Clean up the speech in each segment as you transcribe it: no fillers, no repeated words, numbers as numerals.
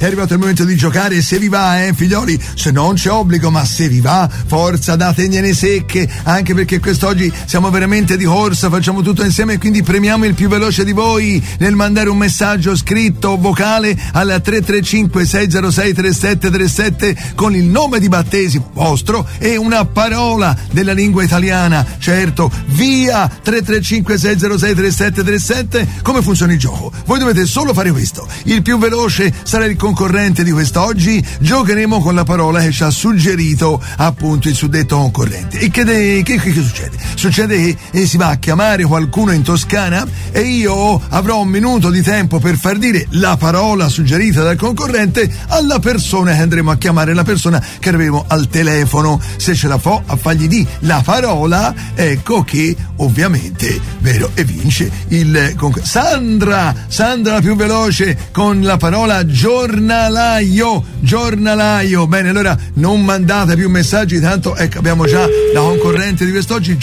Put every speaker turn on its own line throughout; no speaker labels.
è arrivato il momento di giocare. Se vi va, figlioli, se non c'è obbligo, ma se vi va, forza, dategliene secche, anche perché quest'oggi siamo veramente di corsa, facciamo tutto insieme e quindi premiamo il più veloce di voi nel mandare un messaggio scritto o vocale alla 335 606 3737 con il nome di battesimo vostro e una parola della lingua italiana. Certo, via 335 606 3737. Come funziona il gioco? Voi dovete solo fare questo: il più veloce sarà il concorrente di quest'oggi. Giocheremo con la parola che ci ha suggerito appunto il suddetto concorrente. E che succede? Succede che si va a chiamare qualcuno in Toscana e io avrò un minuto di tempo per far dire la parola suggerita dal concorrente alla persona che andremo a chiamare, la persona che avremo al telefono. Se ce la fa a fargli di la parola, ecco che ovviamente, vero, e vince il concorrente. Sandra la più veloce con la parola giornalaio. Bene, allora non mandate più messaggi, tanto ecco abbiamo già la concorrente di quest'oggi.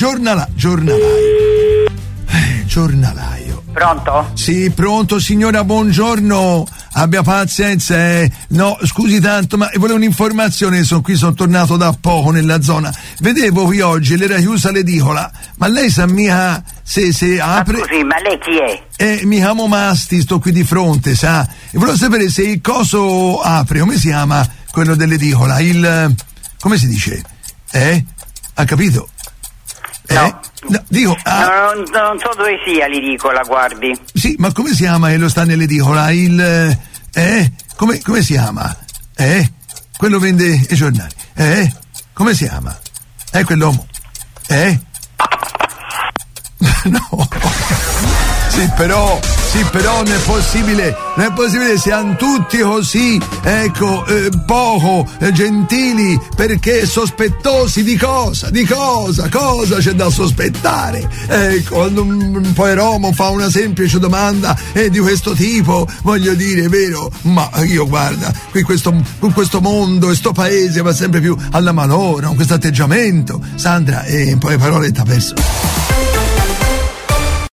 Giornalaio.
Pronto?
Sì, pronto signora, buongiorno. Abbia pazienza, No, scusi tanto, ma volevo un'informazione, sono tornato da poco nella zona. Vedevo qui oggi l'era chiusa l'edicola, ma lei sa mica se apre.
Ma scusi, ma lei chi è?
Mi chiamo Masti, sto qui di fronte, sa? E volevo sapere se il coso apre, come si chiama quello dell'edicola? Come si dice? Ha capito?
No.
No, dico,
non so dove sia l'edicola, guardi.
Sì, ma come si chiama che lo sta nell'edicola? Come si chiama? Quello vende i giornali. Come si chiama? Quell'uomo. No. Sì, però non è possibile, siamo tutti così, poco gentili, perché sospettosi di cosa c'è da sospettare? Quando un poveromo fa una semplice domanda di questo tipo, voglio dire, vero, ma io guarda, con questo mondo e sto paese va sempre più alla malora, con questo atteggiamento. Sandra, in poche parole t'ha perso.